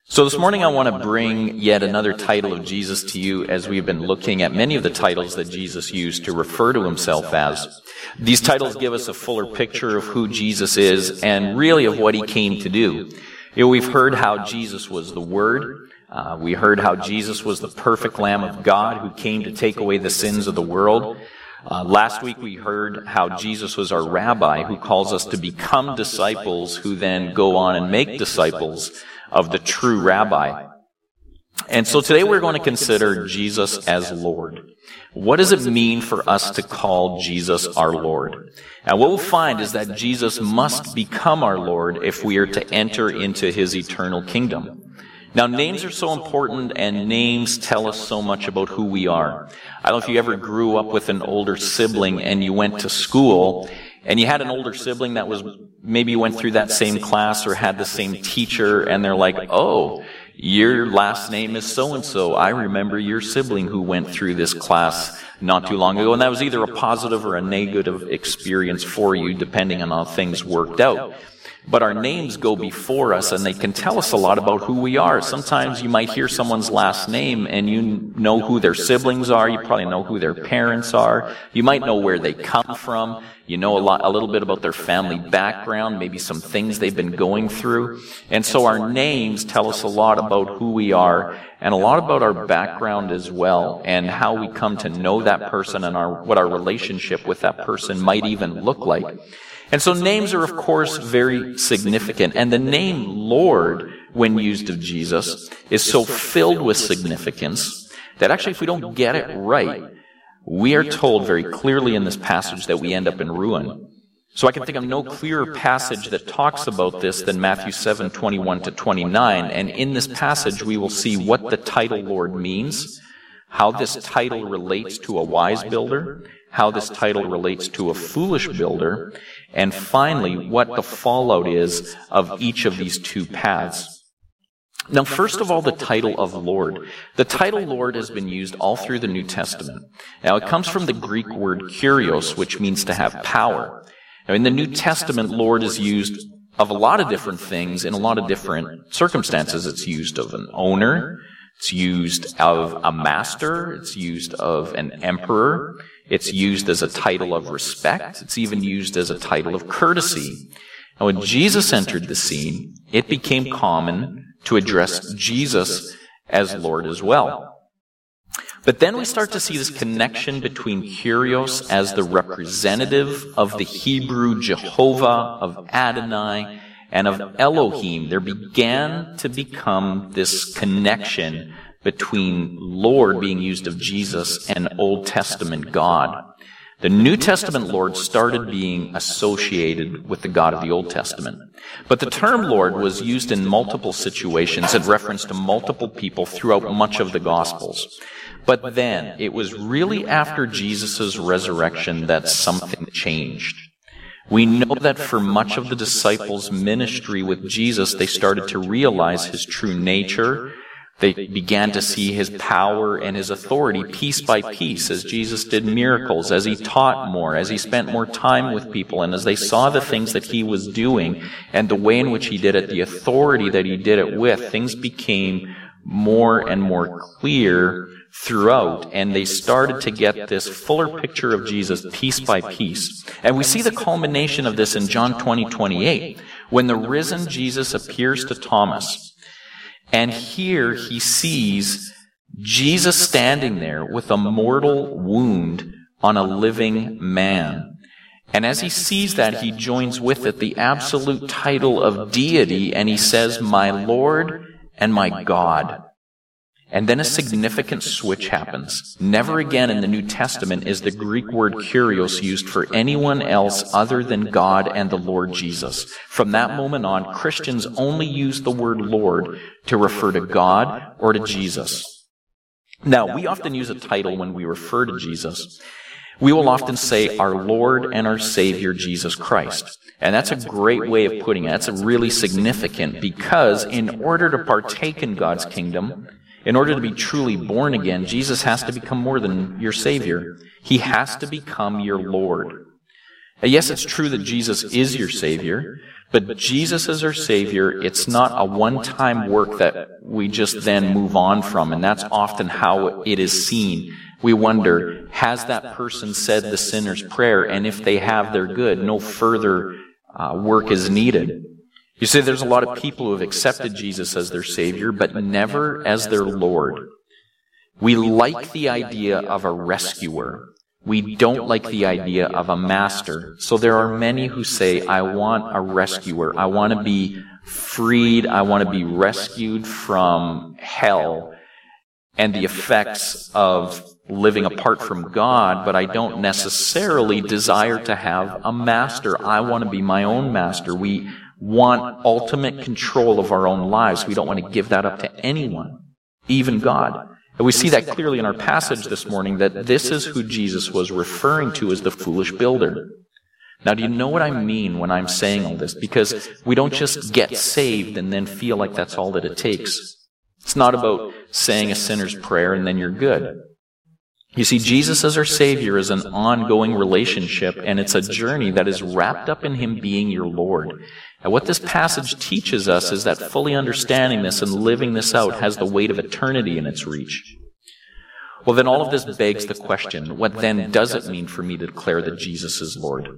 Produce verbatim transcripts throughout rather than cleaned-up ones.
So this morning I want to bring yet another title of Jesus to you as we've been looking at many of the titles that Jesus used to refer to himself as. These titles give us a fuller picture of who Jesus is and really of what he came to do. You know, we've heard how Jesus was the Word. Uh, we heard how Jesus was the perfect Lamb of God who came to take away the sins of the world. Uh, last week we heard how Jesus was our rabbi who calls us to become disciples who then go on and make disciples of the true rabbi. And so today we're going to consider Jesus as Lord. What does it mean for us to call Jesus our Lord? And what we'll find is that Jesus must become our Lord if we are to enter into his eternal kingdom. Now, names are so important, and names tell us so much about who we are. I don't know if you ever grew up with an older sibling and you went to school, and you had an older sibling that was, maybe you went through that same class or had the same teacher, and they're like, oh, your last name is so-and-so. I remember your sibling who went through this class not too long ago, and that was either a positive or a negative experience for you, depending on how things worked out. But our names go before us, and they can tell us a lot about who we are. Sometimes you might hear someone's last name, and you know who their siblings are. You probably know who their parents are. You might know where they come from. You know a lot, a little bit about their family background, maybe some things they've been going through. And so our names tell us a lot about who we are, and a lot about our background as well, and how we come to know that person, and our, what our relationship with that person might even look like. And so names are, of course, very significant. And the name Lord, when used of Jesus, is so filled with significance that actually if we don't get it right, we are told very clearly in this passage that we end up in ruin. So I can think of no clearer passage that talks about this than Matthew seven, twenty-one to twenty-nine. And in this passage, we will see what the title Lord means, how this title relates to a wise builder, how this title relates to a foolish builder, and finally, what the fallout is of each of these two paths. Now, first of all, the title of Lord. The title Lord has been used all through the New Testament. Now, it comes from the Greek word kurios, which means to have power. Now, in the New Testament, Lord is used of a lot of different things in a lot of different circumstances. It's used of an owner. It's used of a master. It's used of an emperor. It's used as a title of respect. It's even used as a title of courtesy. And when Jesus entered the scene, it became common to address Jesus as Lord as well. But then we start to see this connection between kurios as the representative of the Hebrew Jehovah, of Adonai, and of Elohim. There began to become this connection between Lord being used of Jesus and Old Testament God. The New Testament Lord started being associated with the God of the Old Testament. But the term Lord was used in multiple situations in reference to multiple people throughout much of the Gospels. But then, it was really after Jesus' resurrection that something changed. We know that for much of the disciples' ministry with Jesus, they started to realize his true nature. They began to see his power and his authority piece by piece as Jesus did miracles, as he taught more, as he spent more time with people, and as they saw the things that he was doing and the way in which he did it, the authority that he did it with, things became more and more clear throughout, and they started to get this fuller picture of Jesus piece by piece. And we see the culmination of this in John twenty, twenty-eight, when the risen Jesus appears to Thomas. And here he sees Jesus standing there with a mortal wound on a living man. And as he sees that, he joins with it the absolute title of deity, and he says, "My Lord and my God." And then a significant switch happens. Never again in the New Testament is the Greek word kurios used for anyone else other than God and the Lord Jesus. From that moment on, Christians only use the word Lord to refer to God or to Jesus. Now, we often use a title when we refer to Jesus. We will often say our Lord and our Savior, Jesus Christ. And that's a great way of putting it. That's really significant because in order to partake in God's kingdom, in order to be truly born again, Jesus has to become more than your Savior. He has to become your Lord. Yes, it's true that Jesus is your Savior, But Jesus is our Savior. It's not a one-time work that we just then move on from, and that's often how it is seen. We wonder, has that person said the sinner's prayer? And if they have, they're good. No further uh, work is needed. You see, there's a lot of people who have accepted Jesus as their Savior, but never as their Lord. We like the idea of a rescuer. We don't like the idea of a master. So there are many who say, I want a rescuer. I want to be freed. I want to be rescued from hell and the effects of living apart from God, but I don't necessarily desire to have a master. I want to be my own master. We want ultimate control of our own lives. We don't want to give that up to anyone, even God. And we see that clearly in our passage this morning, that this is who Jesus was referring to as the foolish builder. Now, do you know what I mean when I'm saying all this? Because we don't just get saved and then feel like that's all that it takes. It's not about saying a sinner's prayer and then you're good. You see, Jesus as our Savior is an ongoing relationship, and it's a journey that is wrapped up in Him being your Lord. And what this passage teaches us is that fully understanding this and living this out has the weight of eternity in its reach. Well, then all of this begs the question, what then does it mean for me to declare that Jesus is Lord?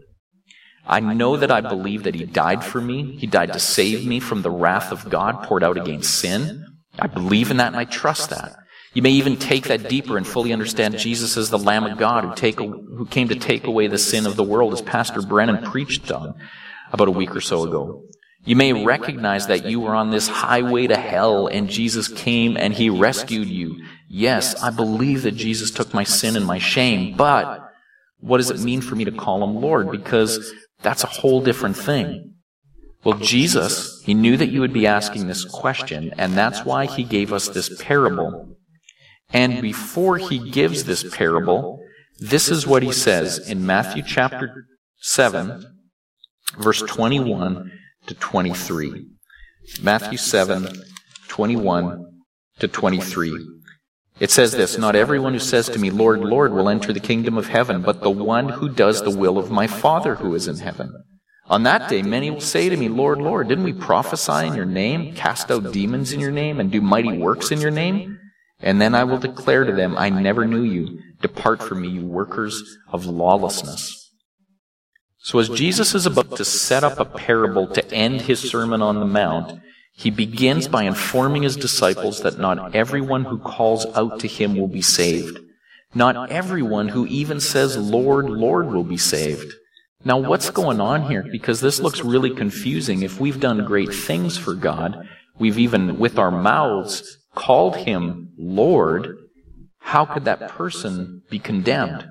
I know that I believe that He died for me. He died to save me from the wrath of God poured out against sin. I believe in that and I trust that. You may even take that deeper and fully understand Jesus as the Lamb of God who, take, who came to take away the sin of the world, as Pastor Brennan preached on about a week or so ago. You may recognize that you were on this highway to hell and Jesus came and He rescued you. Yes, I believe that Jesus took my sin and my shame, but what does it mean for me to call Him Lord? Because that's a whole different thing. Well, Jesus, He knew that you would be asking this question, and that's why He gave us this parable. And before He gives this parable, this is what He says in Matthew chapter seven, verse twenty-one to twenty-three. Matthew seven, twenty-one to twenty-three. It says this, "Not everyone who says to me, 'Lord, Lord,' will enter the kingdom of heaven, but the one who does the will of my Father who is in heaven. On that day, many will say to me, 'Lord, Lord, didn't we prophesy in your name, cast out demons in your name, and do mighty works in your name?' And then I will declare to them, 'I never knew you. Depart from me, you workers of lawlessness.'" So as Jesus is about to set up a parable to end His Sermon on the Mount, He begins by informing His disciples that not everyone who calls out to Him will be saved. Not everyone who even says, "Lord, Lord," will be saved. Now, what's going on here? Because this looks really confusing. If we've done great things for God, we've even, with our mouths, called Him Lord, how could that person be condemned?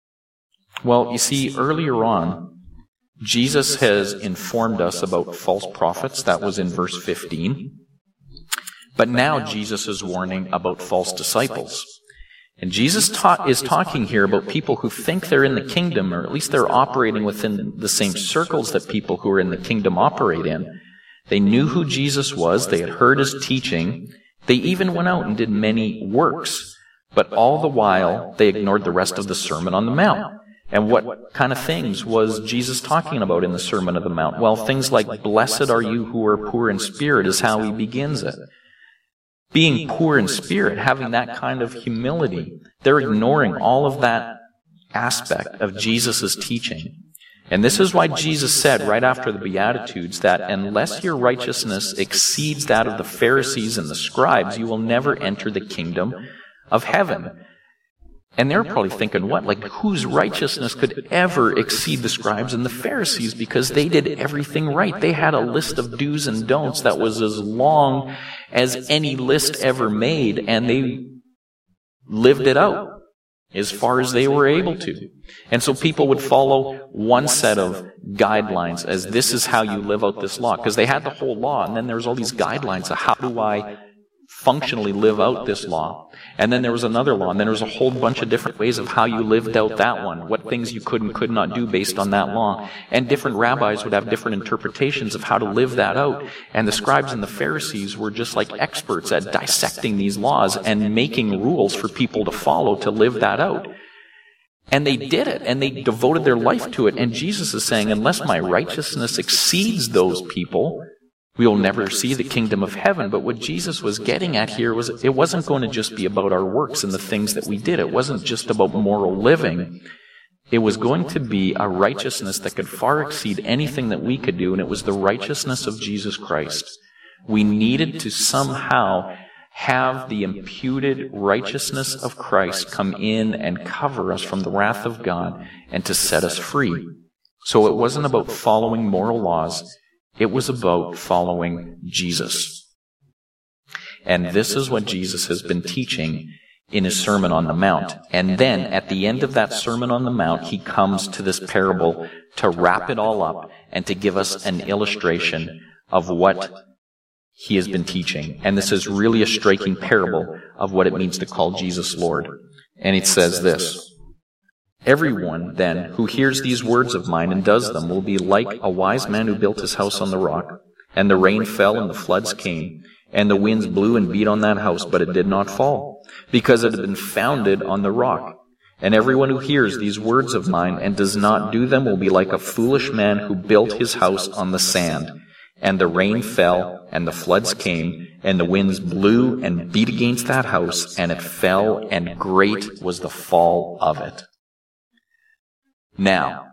Well, you see, earlier on, Jesus has informed us about false prophets. That was in verse fifteen. But now Jesus is warning about false disciples. And Jesus ta- is talking here about people who think they're in the kingdom, or at least they're operating within the same circles that people who are in the kingdom operate in. They knew who Jesus was. They had heard His teaching. They even went out and did many works. But all the while, they ignored the rest of the Sermon on the Mount. And what kind of things was Jesus talking about in the Sermon on the Mount? Well, things like, "Blessed are you who are poor in spirit," is how He begins it. Being poor in spirit, having that kind of humility, they're ignoring all of that aspect of Jesus' teaching. And this is why Jesus said right after the Beatitudes that unless your righteousness exceeds that of the Pharisees and the scribes, you will never enter the kingdom of heaven. And they're probably thinking, what? Like, whose righteousness could ever exceed the scribes and the Pharisees? Because they did everything right. They had a list of do's and don'ts that was as long as any list ever made, and they lived it out as far as they were able to. And so people would follow one set of guidelines as this is how you live out this law. Because they had the whole law, and then there was all these guidelines of how do I functionally live out this law. And then there was another law, and then there was a whole bunch of different ways of how you lived out that one, what things you could and could not do based on that law. And different rabbis would have different interpretations of how to live that out. And the scribes and the Pharisees were just like experts at dissecting these laws and making rules for people to follow to live that out. And they did it, and they devoted their life to it. And Jesus is saying, unless my righteousness exceeds those people, we will never see the kingdom of heaven. But what Jesus was getting at here was it wasn't going to just be about our works and the things that we did. It wasn't just about moral living. It was going to be a righteousness that could far exceed anything that we could do, and it was the righteousness of Jesus Christ. We needed to somehow have the imputed righteousness of Christ come in and cover us from the wrath of God and to set us free. So it wasn't about following moral laws. It was about following Jesus. And this is what Jesus has been teaching in his Sermon on the Mount. And then at the end of that Sermon on the Mount, he comes to this parable to wrap it all up and to give us an illustration of what he has been teaching. And this is really a striking parable of what it means to call Jesus Lord. And it says this: everyone, then, who hears these words of mine and does them will be like a wise man who built his house on the rock. And the rain fell and the floods came, and the winds blew and beat on that house, but it did not fall, because it had been founded on the rock. And everyone who hears these words of mine and does not do them will be like a foolish man who built his house on the sand. And the rain fell, and the floods came, and the winds blew and beat against that house, and it fell, and great was the fall of it. Now,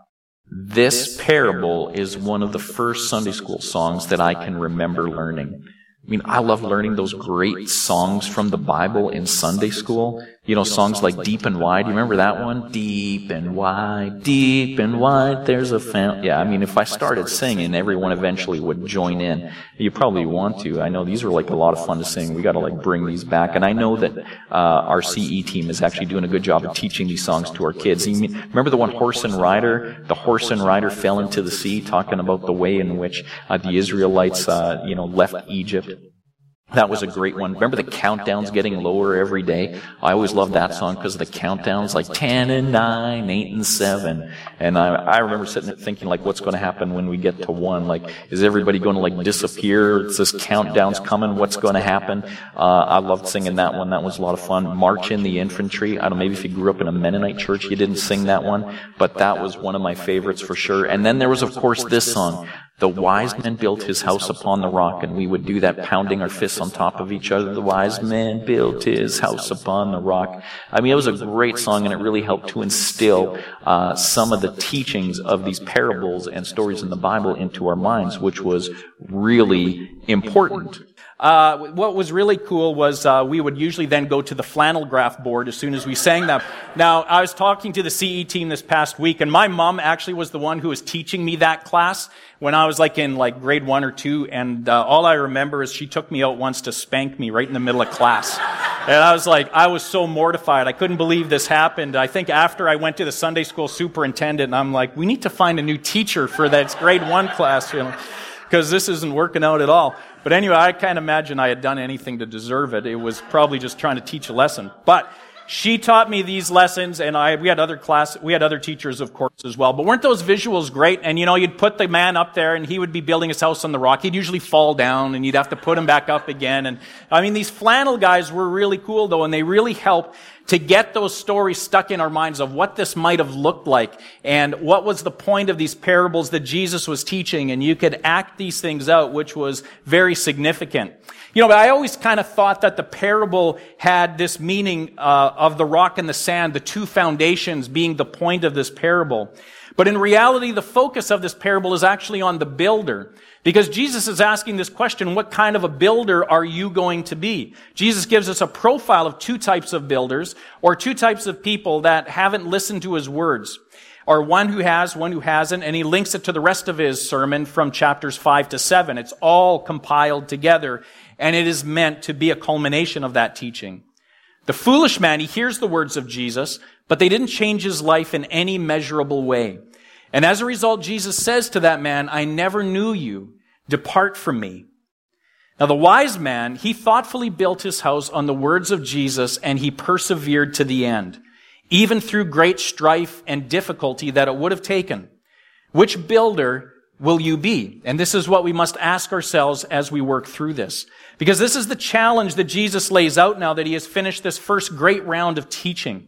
this parable is one of the first Sunday school songs that I can remember learning. I mean, I love learning those great songs from the Bible in Sunday school. You know, songs like Deep and Wide. You remember that one? Deep and wide, deep and wide, there's a fountain. Yeah, I mean, if I started singing, everyone eventually would join in. You probably want to. I know these are like a lot of fun to sing. We got to like bring these back. And I know that uh, our C E team is actually doing a good job of teaching these songs to our kids. You mean, remember the one, Horse and Rider? The horse and rider fell into the sea, talking about the way in which uh, the Israelites, uh, you know, left Egypt. That was a great one. Remember the countdowns getting lower every day? I always loved that song because of the countdowns, like ten and nine, eight and seven. And I, I remember sitting there thinking, like, what's going to happen when we get to one? Like, is everybody going to, like, disappear? It's this countdown's coming. What's going to happen? Uh, I loved singing that one. That was a lot of fun. March in the Infantry. I don't know, maybe if you grew up in a Mennonite church, you didn't sing that one. But that was one of my favorites for sure. And then there was, of course, this song. The wise man built his house upon the rock, and we would do that pounding our fists on top of each other. The wise man built his house upon the rock. I mean, it was a great song, and it really helped to instill uh, some of the teachings of these parables and stories in the Bible into our minds, which was really important. Uh, what was really cool was uh, we would usually then go to the flannel graph board as soon as we sang them. Now, I was talking to the C E team this past week, and my mom actually was the one who was teaching me that class when I was like in like grade one or two, and uh, all I remember is she took me out once to spank me right in the middle of class. And I was like, I was so mortified. I couldn't believe this happened. I think after I went to the Sunday school superintendent, and I'm like, we need to find a new teacher for that grade one class, you know, because this isn't working out at all. But anyway, I can't imagine I had done anything to deserve it. It was probably just trying to teach a lesson. But she taught me these lessons, and I we had other class we had other teachers, of course, as well. But weren't those visuals great? And you know, you'd put the man up there, and he would be building his house on the rock. He'd usually fall down, and you'd have to put him back up again. And I mean, these flannel guys were really cool, though, and they really helped to get those stories stuck in our minds of what this might have looked like and what was the point of these parables that Jesus was teaching. And you could act these things out, which was very significant. You know, but I always kind of thought that the parable had this meaning uh, of the rock and the sand, the two foundations being the point of this parable. But in reality, the focus of this parable is actually on the builder. Because Jesus is asking this question, what kind of a builder are you going to be? Jesus gives us a profile of two types of builders, or two types of people that haven't listened to his words. Or one who has, one who hasn't, and he links it to the rest of his sermon from chapters five to seven. It's all compiled together, and it is meant to be a culmination of that teaching. The foolish man, he hears the words of Jesus, but they didn't change his life in any measurable way. And as a result, Jesus says to that man, I never knew you. Depart from me. Now the wise man, he thoughtfully built his house on the words of Jesus, and he persevered to the end, even through great strife and difficulty that it would have taken. Which builder will you be? And this is what we must ask ourselves as we work through this. Because this is the challenge that Jesus lays out now that he has finished this first great round of teaching.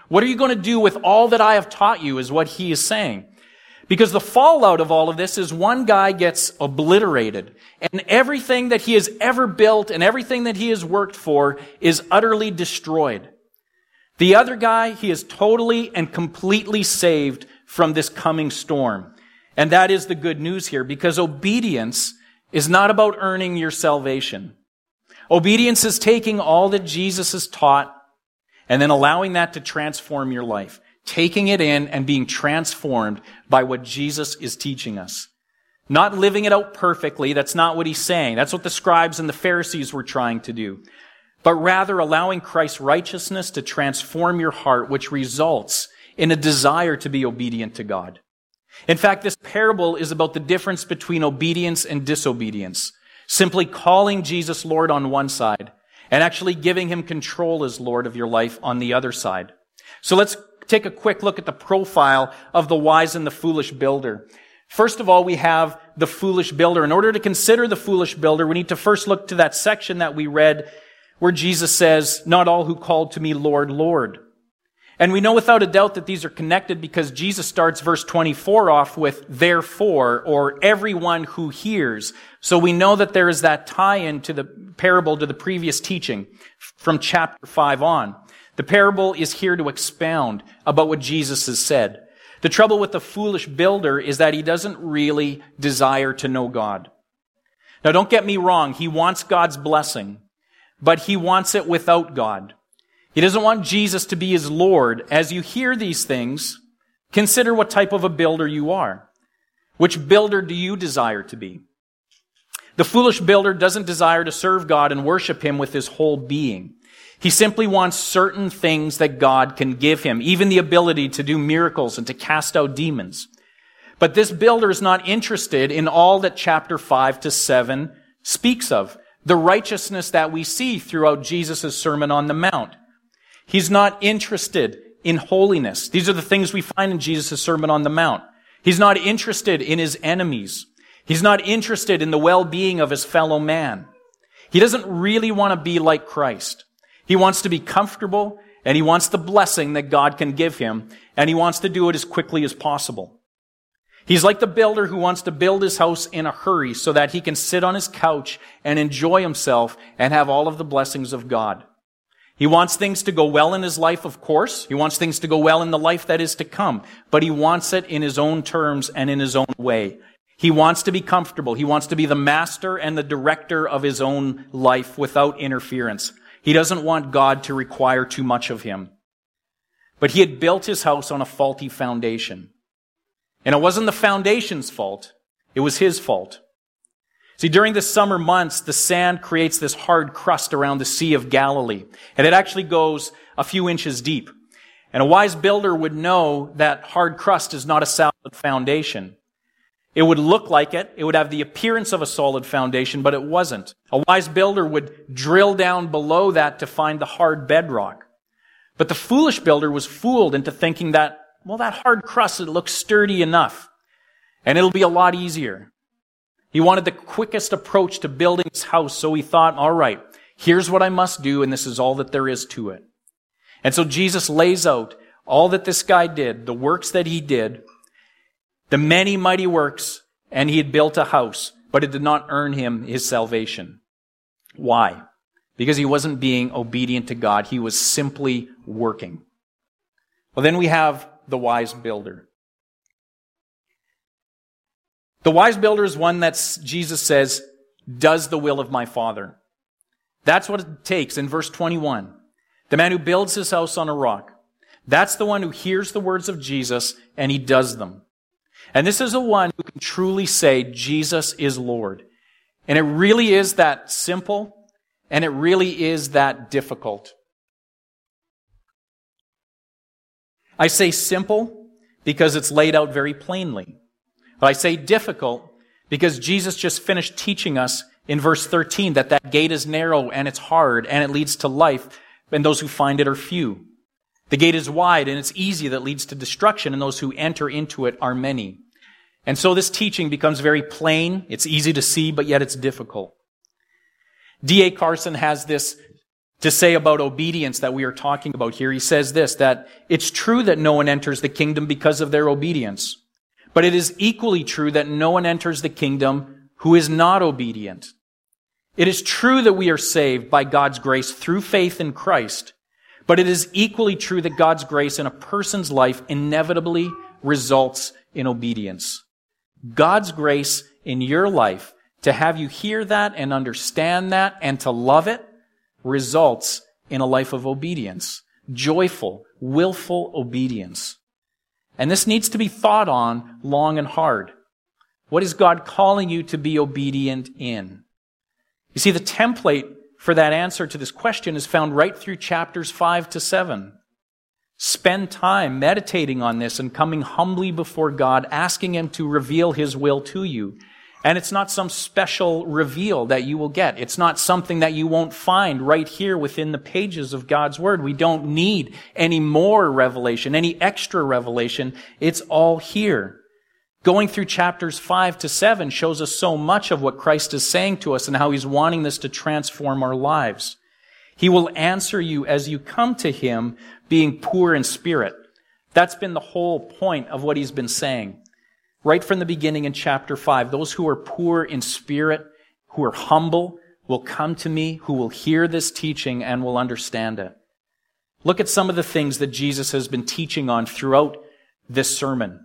What are you going to do with all that I have taught you is what he is saying. Because the fallout of all of this is one guy gets obliterated, and everything that he has ever built and everything that he has worked for is utterly destroyed. The other guy, he is totally and completely saved from this coming storm. And that is the good news here, because obedience is not about earning your salvation. Obedience is taking all that Jesus has taught and then allowing that to transform your life. Taking it in and being transformed by what Jesus is teaching us. Not living it out perfectly. That's not what he's saying. That's what the scribes and the Pharisees were trying to do. But rather allowing Christ's righteousness to transform your heart, which results in a desire to be obedient to God. In fact, this parable is about the difference between obedience and disobedience. Simply calling Jesus Lord on one side and actually giving him control as Lord of your life on the other side. So let's take a quick look at the profile of the wise and the foolish builder. First of all, we have the foolish builder. In order to consider the foolish builder, we need to first look to that section that we read where Jesus says, "Not all who called to me, Lord, Lord." And we know without a doubt that these are connected because Jesus starts verse twenty-four off with "therefore," or "everyone who hears." So we know that there is that tie-in to the parable to the previous teaching from chapter five on. The parable is here to expound about what Jesus has said. The trouble with the foolish builder is that he doesn't really desire to know God. Now, don't get me wrong. He wants God's blessing, but he wants it without God. He doesn't want Jesus to be his Lord. As you hear these things, consider what type of a builder you are. Which builder do you desire to be? The foolish builder doesn't desire to serve God and worship him with his whole being. He simply wants certain things that God can give him, even the ability to do miracles and to cast out demons. But this builder is not interested in all that chapter five to seven speaks of, the righteousness that we see throughout Jesus' Sermon on the Mount. He's not interested in holiness. These are the things we find in Jesus' Sermon on the Mount. He's not interested in his enemies. He's not interested in the well-being of his fellow man. He doesn't really want to be like Christ. He wants to be comfortable, and he wants the blessing that God can give him, and he wants to do it as quickly as possible. He's like the builder who wants to build his house in a hurry so that he can sit on his couch and enjoy himself and have all of the blessings of God. He wants things to go well in his life, of course. He wants things to go well in the life that is to come, but he wants it in his own terms and in his own way. He wants to be comfortable. He wants to be the master and the director of his own life without interference. He doesn't want God to require too much of him. But he had built his house on a faulty foundation. And it wasn't the foundation's fault. It was his fault. See, during the summer months, the sand creates this hard crust around the Sea of Galilee. And it actually goes a few inches deep. And a wise builder would know that hard crust is not a solid foundation. It would look like it. It would have the appearance of a solid foundation, but it wasn't. A wise builder would drill down below that to find the hard bedrock. But the foolish builder was fooled into thinking that, well, that hard crust, it looks sturdy enough, and it'll be a lot easier. He wanted the quickest approach to building his house, so he thought, all right, here's what I must do, and this is all that there is to it. And so Jesus lays out all that this guy did, the works that he did, the many mighty works, and he had built a house, but it did not earn him his salvation. Why? Because he wasn't being obedient to God. He was simply working. Well, then we have the wise builder. The wise builder is one that Jesus says, does the will of my Father. That's what it takes in verse twenty-one. The man who builds his house on a rock. That's the one who hears the words of Jesus and he does them. And this is the one who can truly say, Jesus is Lord. And it really is that simple, and it really is that difficult. I say simple because it's laid out very plainly. But I say difficult because Jesus just finished teaching us in verse thirteen that that gate is narrow and it's hard and it leads to life, and those who find it are few. The gate is wide and it's easy that leads to destruction, and those who enter into it are many. And so this teaching becomes very plain. It's easy to see, but yet it's difficult. D A Carson has this to say about obedience that we are talking about here. He says this, that it's true that no one enters the kingdom because of their obedience, but it is equally true that no one enters the kingdom who is not obedient. It is true that we are saved by God's grace through faith in Christ, but it is equally true that God's grace in a person's life inevitably results in obedience. God's grace in your life, to have you hear that and understand that and to love it, results in a life of obedience. Joyful, willful obedience. And this needs to be thought on long and hard. What is God calling you to be obedient in? You see, the template for that answer to this question is found right through chapters five to seven. Spend time meditating on this and coming humbly before God, asking Him to reveal His will to you. And it's not some special reveal that you will get. It's not something that you won't find right here within the pages of God's Word. We don't need any more revelation, any extra revelation. It's all here. Going through chapters five to seven shows us so much of what Christ is saying to us and how He's wanting this to transform our lives. He will answer you as you come to Him being poor in spirit. That's been the whole point of what He's been saying. Right from the beginning in chapter five, those who are poor in spirit, who are humble, will come to me, who will hear this teaching and will understand it. Look at some of the things that Jesus has been teaching on throughout this sermon.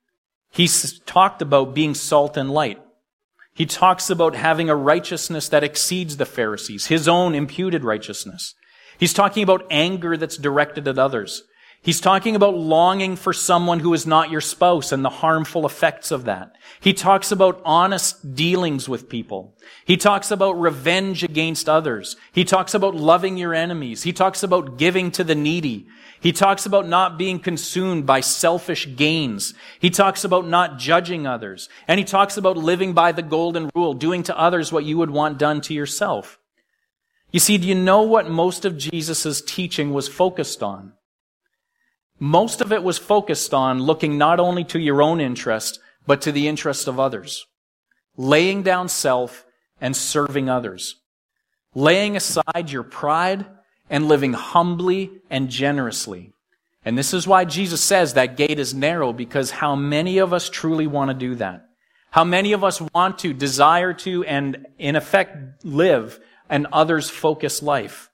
He's talked about being salt and light. He talks about having a righteousness that exceeds the Pharisees, his own imputed righteousness. He's talking about anger that's directed at others. He's talking about longing for someone who is not your spouse and the harmful effects of that. He talks about honest dealings with people. He talks about revenge against others. He talks about loving your enemies. He talks about giving to the needy. He talks about not being consumed by selfish gains. He talks about not judging others. And he talks about living by the golden rule, doing to others what you would want done to yourself. You see, do you know what most of Jesus' teaching was focused on? Most of it was focused on looking not only to your own interest, but to the interest of others. Laying down self and serving others. Laying aside your pride and living humbly and generously. And this is why Jesus says that gate is narrow, because how many of us truly want to do that? How many of us want to, desire to, and in effect live an others-focused life?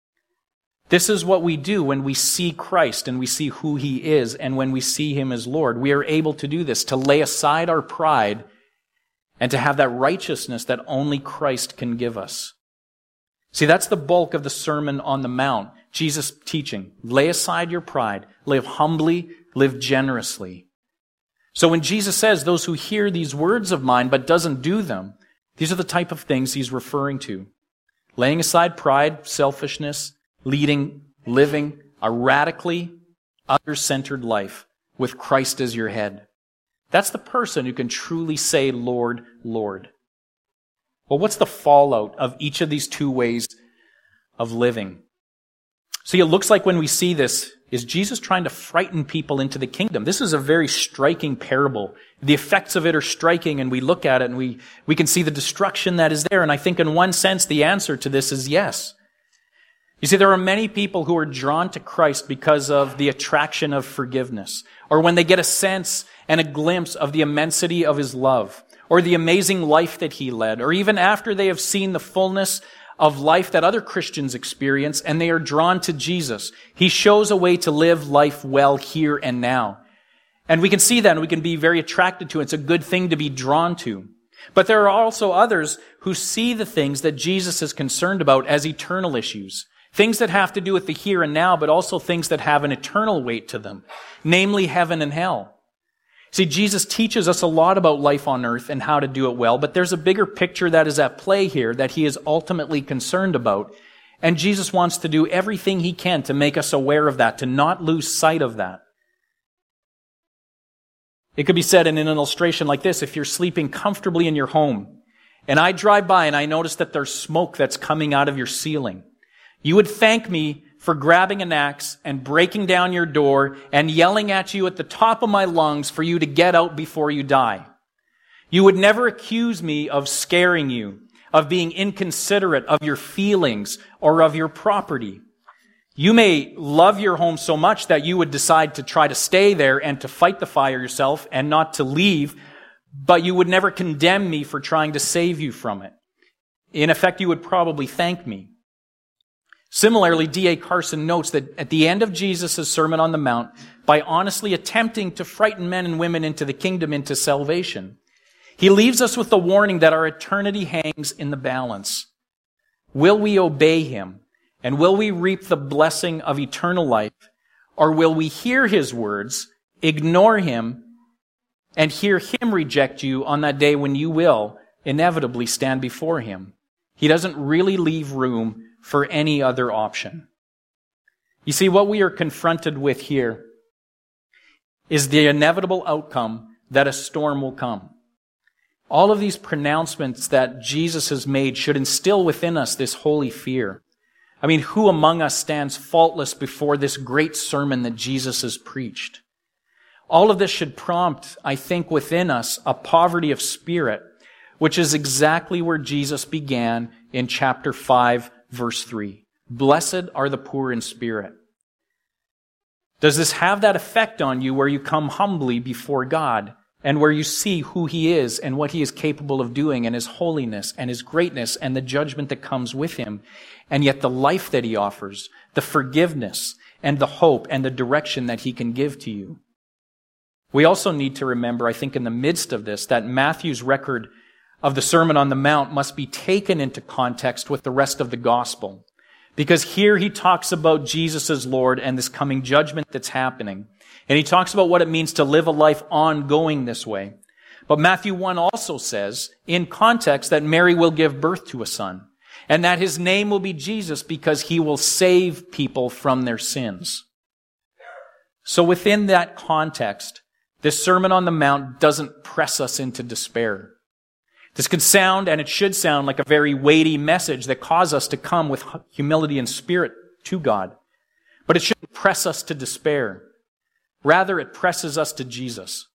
This is what we do when we see Christ and we see who He is, and when we see Him as Lord. We are able to do this, to lay aside our pride and to have that righteousness that only Christ can give us. See, that's the bulk of the Sermon on the Mount. Jesus teaching, lay aside your pride, live humbly, live generously. So when Jesus says those who hear these words of mine but doesn't do them, these are the type of things He's referring to. Laying aside pride, selfishness, leading, living a radically other-centered life with Christ as your head. That's the person who can truly say, Lord, Lord. Well, what's the fallout of each of these two ways of living? See, it looks like when we see this, is Jesus trying to frighten people into the kingdom? This is a very striking parable. The effects of it are striking, and we look at it and we, we can see the destruction that is there. And I think in one sense, the answer to this is yes. You see, there are many people who are drawn to Christ because of the attraction of forgiveness, or when they get a sense and a glimpse of the immensity of His love, or the amazing life that He led, or even after they have seen the fullness of life that other Christians experience and they are drawn to Jesus. He shows a way to live life well here and now. And we can see that and we can be very attracted to it. It's a good thing to be drawn to. But there are also others who see the things that Jesus is concerned about as eternal issues. Things that have to do with the here and now, but also things that have an eternal weight to them, namely heaven and hell. See, Jesus teaches us a lot about life on earth and how to do it well, but there's a bigger picture that is at play here that He is ultimately concerned about. And Jesus wants to do everything He can to make us aware of that, to not lose sight of that. It could be said in an illustration like this: if you're sleeping comfortably in your home, and I drive by and I notice that there's smoke that's coming out of your ceiling, you would thank me for grabbing an axe and breaking down your door and yelling at you at the top of my lungs for you to get out before you die. You would never accuse me of scaring you, of being inconsiderate of your feelings or of your property. You may love your home so much that you would decide to try to stay there and to fight the fire yourself and not to leave, but you would never condemn me for trying to save you from it. In effect, you would probably thank me. Similarly, D A Carson notes that at the end of Jesus' Sermon on the Mount, by honestly attempting to frighten men and women into the kingdom, into salvation, he leaves us with the warning that our eternity hangs in the balance. Will we obey him? And will we reap the blessing of eternal life? Or will we hear his words, ignore him, and hear him reject you on that day when you will inevitably stand before him? He doesn't really leave room for any other option. You see, what we are confronted with here is the inevitable outcome that a storm will come. All of these pronouncements that Jesus has made should instill within us this holy fear. I mean, who among us stands faultless before this great sermon that Jesus has preached? All of this should prompt, I think, within us a poverty of spirit, which is exactly where Jesus began in chapter five, verse three. Blessed are the poor in spirit. Does this have that effect on you where you come humbly before God and where you see who he is and what he is capable of doing and his holiness and his greatness and the judgment that comes with him, and yet the life that he offers, the forgiveness and the hope and the direction that he can give to you? We also need to remember, I think, in the midst of this, that Matthew's record of the Sermon on the Mount must be taken into context with the rest of the gospel. Because here he talks about Jesus as Lord and this coming judgment that's happening. And he talks about what it means to live a life ongoing this way. But Matthew one also says, in context, that Mary will give birth to a son, and that his name will be Jesus because he will save people from their sins. So within that context, this Sermon on the Mount doesn't press us into despair. This could sound, and it should sound, like a very weighty message that causes us to come with humility and spirit to God. But it shouldn't press us to despair. Rather, it presses us to Jesus.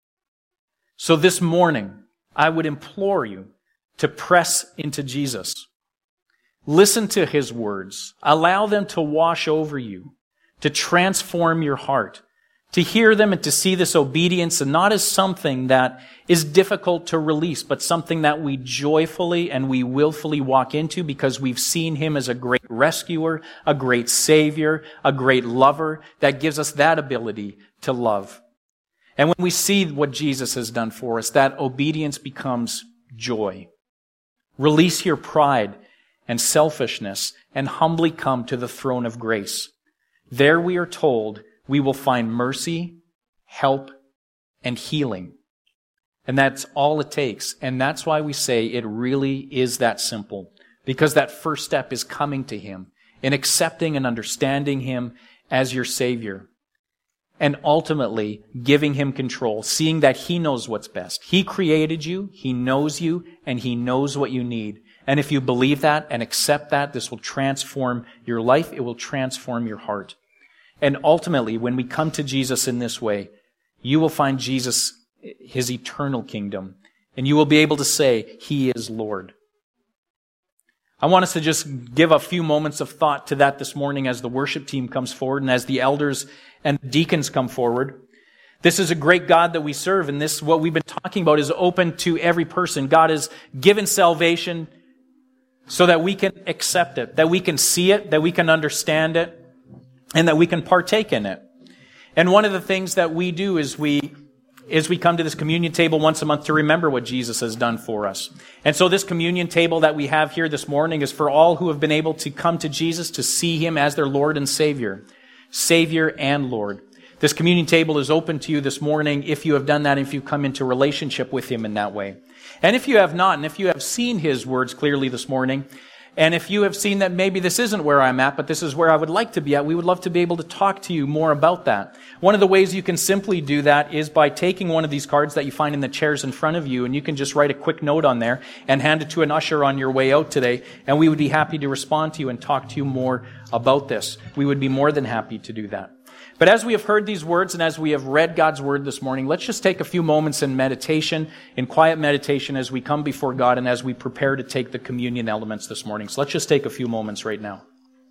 So this morning, I would implore you to press into Jesus. Listen to his words. Allow them to wash over you, to transform your heart, to hear them and to see this obedience, and not as something that is difficult to release, but something that we joyfully and we willfully walk into because we've seen him as a great rescuer, a great savior, a great lover that gives us that ability to love. And when we see what Jesus has done for us, that obedience becomes joy. Release your pride and selfishness and humbly come to the throne of grace. There we are told we will find mercy, help, and healing. And that's all it takes. And that's why we say it really is that simple. Because that first step is coming to him and accepting and understanding him as your Savior. And ultimately giving him control, seeing that he knows what's best. He created you, he knows you, and he knows what you need. And if you believe that and accept that, this will transform your life. It will transform your heart. And ultimately, when we come to Jesus in this way, you will find Jesus, his eternal kingdom, and you will be able to say, he is Lord. I want us to just give a few moments of thought to that this morning as the worship team comes forward and as the elders and deacons come forward. This is a great God that we serve, and this, what we've been talking about, is open to every person. God has given salvation so that we can accept it, that we can see it, that we can understand it, and that we can partake in it. And one of the things that we do is we is we come to this communion table once a month to remember what Jesus has done for us. And so this communion table that we have here this morning is for all who have been able to come to Jesus to see him as their Lord and Savior. Savior and Lord. This communion table is open to you this morning if you have done that, if you've come into relationship with him in that way. And if you have not, and if you have seen his words clearly this morning, and if you have seen that maybe this isn't where I'm at, but this is where I would like to be at, we would love to be able to talk to you more about that. One of the ways you can simply do that is by taking one of these cards that you find in the chairs in front of you, and you can just write a quick note on there and hand it to an usher on your way out today, and we would be happy to respond to you and talk to you more about this. We would be more than happy to do that. But as we have heard these words and as we have read God's word this morning, let's just take a few moments in meditation, in quiet meditation as we come before God and as we prepare to take the communion elements this morning. So let's just take a few moments right now.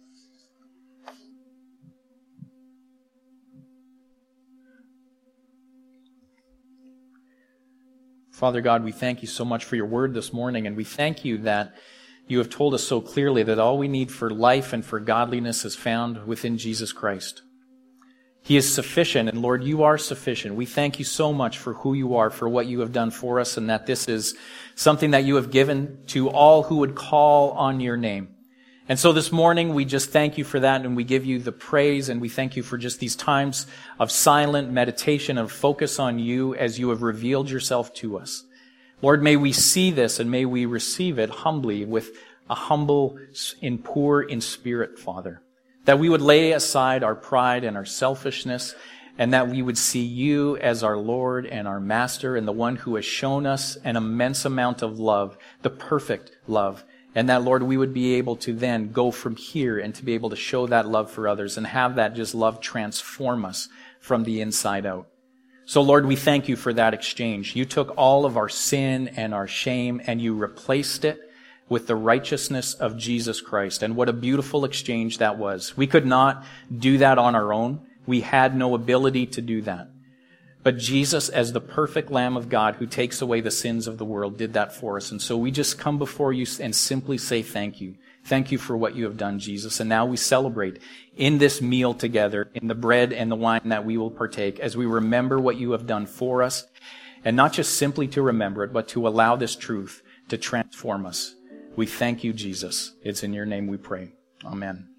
Father God, we thank you so much for your word this morning, and we thank you that you have told us so clearly that all we need for life and for godliness is found within Jesus Christ. He is sufficient, and Lord, you are sufficient. We thank you so much for who you are, for what you have done for us, and that this is something that you have given to all who would call on your name. And so this morning, we just thank you for that, and we give you the praise, and we thank you for just these times of silent meditation and focus on you as you have revealed yourself to us. Lord, may we see this, and may we receive it humbly with a humble and poor in spirit, Father. That we would lay aside our pride and our selfishness, and that we would see you as our Lord and our Master and the one who has shown us an immense amount of love, the perfect love. And that, Lord, we would be able to then go from here and to be able to show that love for others and have that just love transform us from the inside out. So, Lord, we thank you for that exchange. You took all of our sin and our shame and you replaced it with the righteousness of Jesus Christ. And what a beautiful exchange that was. We could not do that on our own. We had no ability to do that. But Jesus, as the perfect Lamb of God who takes away the sins of the world, did that for us. And so we just come before you and simply say thank you. Thank you for what you have done, Jesus. And now we celebrate in this meal together, in the bread and the wine that we will partake, as we remember what you have done for us. And not just simply to remember it, but to allow this truth to transform us. We thank you, Jesus. It's in your name we pray. Amen.